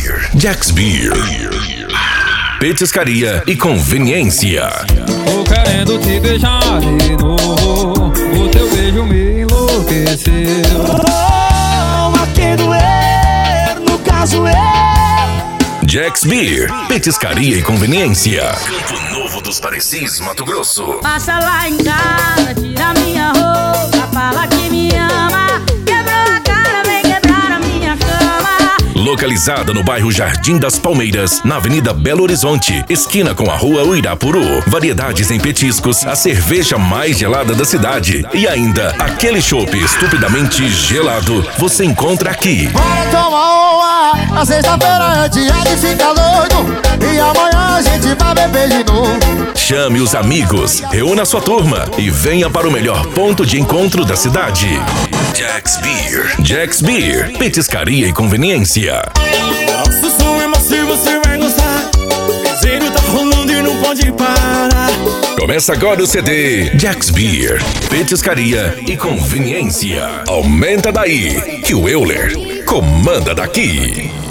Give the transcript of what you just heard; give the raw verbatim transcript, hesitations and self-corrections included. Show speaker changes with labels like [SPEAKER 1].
[SPEAKER 1] Beer. Jack's Beer. Petiscaria e conveniência.
[SPEAKER 2] Tô querendo te beijar de novo, o teu beijo me enlouqueceu.
[SPEAKER 3] Oh, mas quem doer, no caso eu.
[SPEAKER 1] Jack's Beer. Petiscaria e conveniência. Campo Novo dos Parecis, Mato Grosso.
[SPEAKER 4] Passa lá em casa, tira minha roupa, fala que me ama. Quebrou a cara, vem quebrar a minha cama.
[SPEAKER 1] Localizada no bairro Jardim das Palmeiras, na Avenida Belo Horizonte, esquina com a Rua Uirapuru. Variedades em petiscos, a cerveja mais gelada da cidade e ainda aquele chopp estupidamente gelado. Você encontra aqui.
[SPEAKER 3] Bora tomar uma, a sexta-feira é dia de ficar doido. E amanhã a gente vai beber de novo.
[SPEAKER 1] Chame os amigos, reúna sua turma e venha para o melhor ponto de encontro da cidade. Jack's Beer. Jack's Beer. Petiscaria e conveniência.
[SPEAKER 5] Nosso som é macio, você vai gostar. O piseiro tá rolando e não pode parar.
[SPEAKER 1] Começa agora o C D Jack's Beer. Petiscaria e conveniência. Aumenta daí, que o Euler comanda daqui.